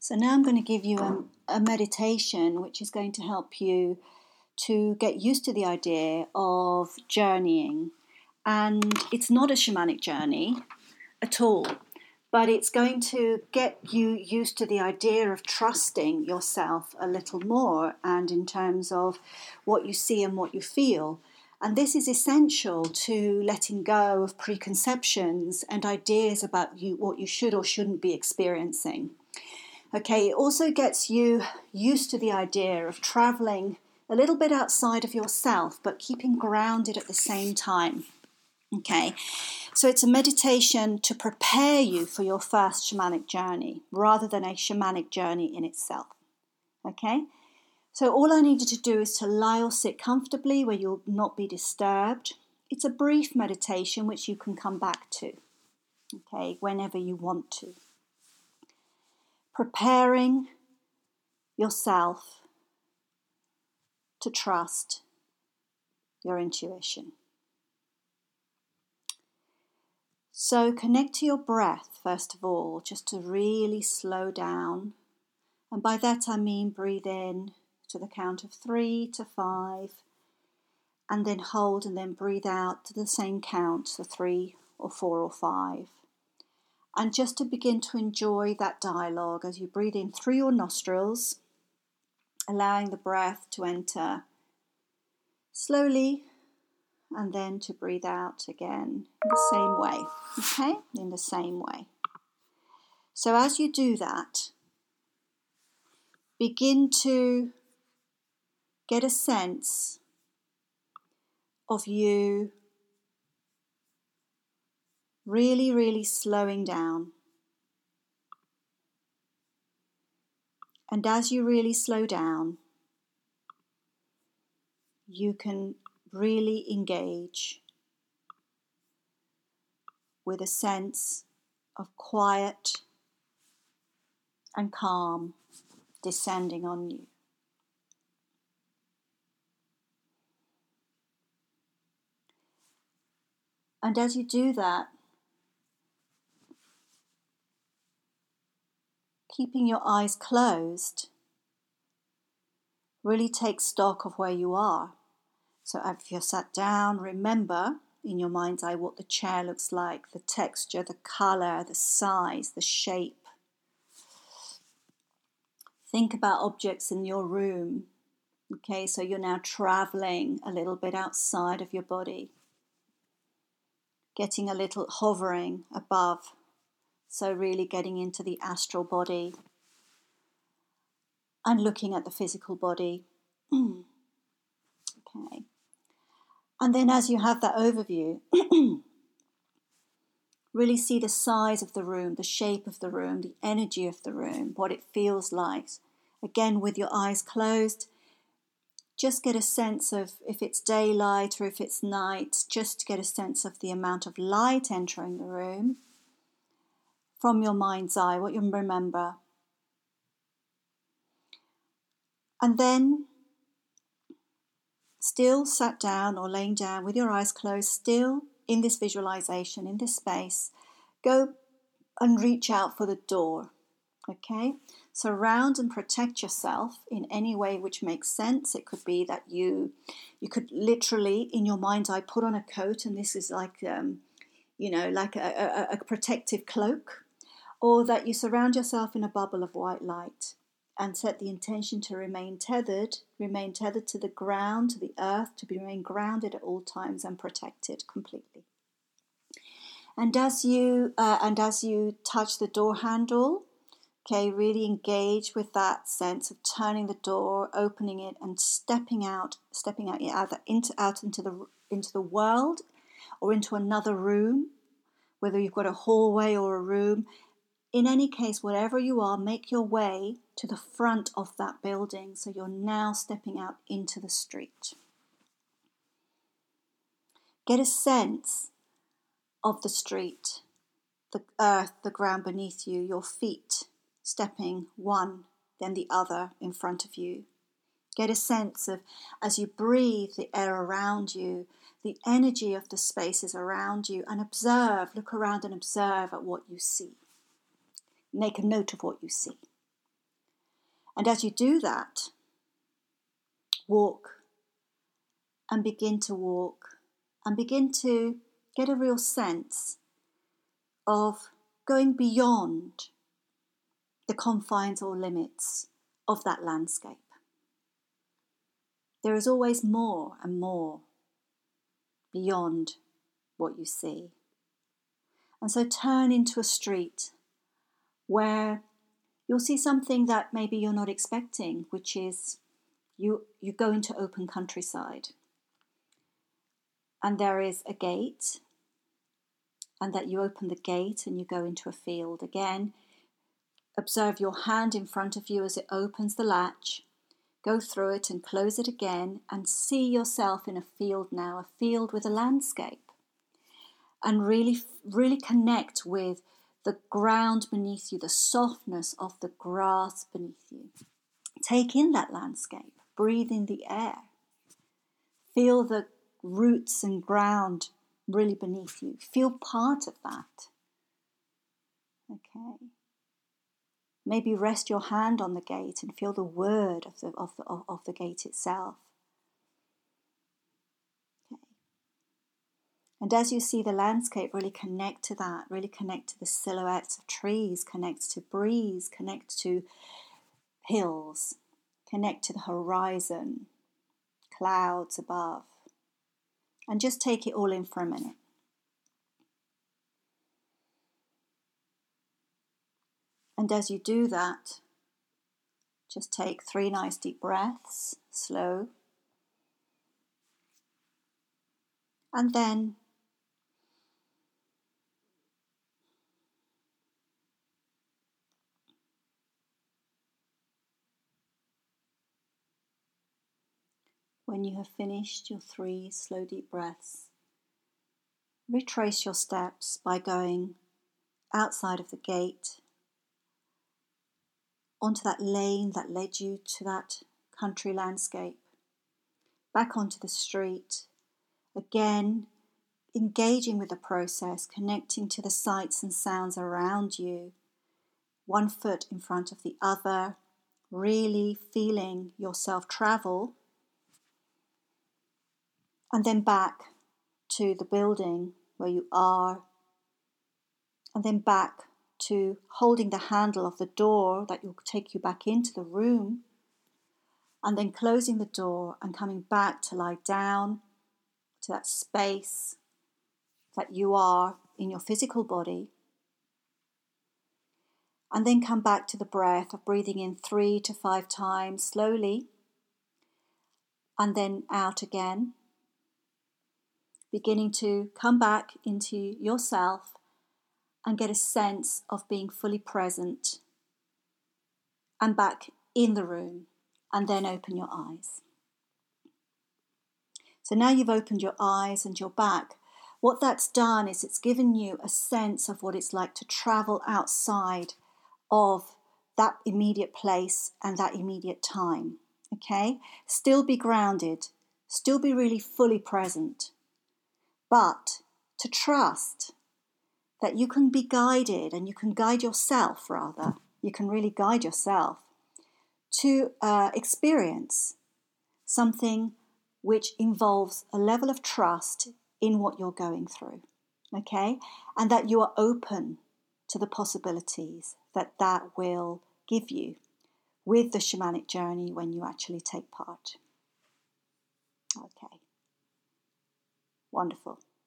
So now I'm going to give you a meditation which is going to help you to get used to the idea of journeying. And it's not a shamanic journey at all, but it's going to get you used to the idea of trusting yourself a little more, and in terms of what you see and what you feel. And this is essential to letting go of preconceptions and ideas about what you should or shouldn't be experiencing. Okay, it also gets you used to the idea of traveling a little bit outside of yourself, but keeping grounded at the same time. Okay, so it's a meditation to prepare you for your first shamanic journey, rather than a shamanic journey in itself. Okay, so all I need you to do is to lie or sit comfortably where you'll not be disturbed. It's a brief meditation which you can come back to, okay, whenever you want to. Preparing yourself to trust your intuition. So connect to your breath, first of all, just to really slow down. And by that I mean breathe in to the count of 3 to 5, and then hold and then breathe out to the same count, so 3 or 4 or 5. And just to begin to enjoy that dialogue as you breathe in through your nostrils, allowing the breath to enter slowly, and then to breathe out again in the same way, okay? In the same way. So as you do that, begin to get a sense of you really, really slowing down. And as you really slow down, you can really engage with a sense of quiet and calm descending on you. And as you do that, keeping your eyes closed, really take stock of where you are. So if you're sat down, remember in your mind's eye what the chair looks like, the texture, the colour, the size, the shape. Think about objects in your room. Okay, so you're now travelling a little bit outside of your body, getting a little hovering above. So really getting into the astral body and looking at the physical body. Okay. And then as you have that overview, really see the size of the room, the shape of the room, the energy of the room, what it feels like. Again, with your eyes closed, just get a sense of if it's daylight or if it's night, just get a sense of the amount of light entering the room. From your mind's eye, what you remember. And then, still sat down or laying down with your eyes closed, still in this visualization, in this space, go and reach out for the door. Okay? Surround and protect yourself in any way which makes sense. It could be that you could literally, in your mind's eye, put on a coat, and this is like, like a protective cloak. Or that you surround yourself in a bubble of white light and set the intention to remain tethered to the ground, to the earth, to remain grounded at all times and protected completely. And as you touch the door handle, okay, really engage with that sense of turning the door, opening it, and stepping out either into the world or into another room, whether you've got a hallway or a room. In any case, wherever you are, make your way to the front of that building. So you're now stepping out into the street. Get a sense of the street, the earth, the ground beneath you, your feet stepping one, then the other in front of you. Get a sense of, as you breathe, the air around you, the energy of the spaces around you, and look around and observe at what you see. Make a note of what you see. And as you do that, walk and begin to walk and begin to get a real sense of going beyond the confines or limits of that landscape. There is always more and more beyond what you see. And so turn into a street where you'll see something that maybe you're not expecting, which is you go into open countryside. And there is a gate, and that you open the gate and you go into a field. Again, observe your hand in front of you as it opens the latch. Go through it and close it again and see yourself in a field now, a field with a landscape. And really, really connect with the ground beneath you, the softness of the grass beneath you. Take in that landscape, breathe in the air. Feel the roots and ground really beneath you. Feel part of that. Okay. Maybe rest your hand on the gate and feel the word of the gate itself. Okay. And as you see the landscape, really connect to that, really connect to the silhouettes of trees, connect to breeze, connect to hills, connect to the horizon, clouds above. And just take it all in for a minute. And as you do that, just take 3 nice deep breaths, slow. And then when you have finished your 3 slow deep breaths, retrace your steps by going outside of the gate, onto that lane that led you to that country landscape, back onto the street, again engaging with the process, connecting to the sights and sounds around you, 1 foot in front of the other, really feeling yourself travel, and then back to the building where you are, and then back to holding the handle of the door that will take you back into the room, and then closing the door and coming back to lie down to that space that you are in your physical body, and then come back to the breath of breathing in 3 to 5 times slowly, and then out again, beginning to come back into yourself and get a sense of being fully present and back in the room, and then open your eyes. So now you've opened your eyes and you're back. What that's done is it's given you a sense of what it's like to travel outside of that immediate place and that immediate time. Okay? Still be grounded, still be really fully present, but to trust that you can be guided, and you can guide yourself rather. You can really guide yourself to experience something which involves a level of trust in what you're going through, okay? And that you are open to the possibilities that will give you with the shamanic journey when you actually take part. Okay. Wonderful.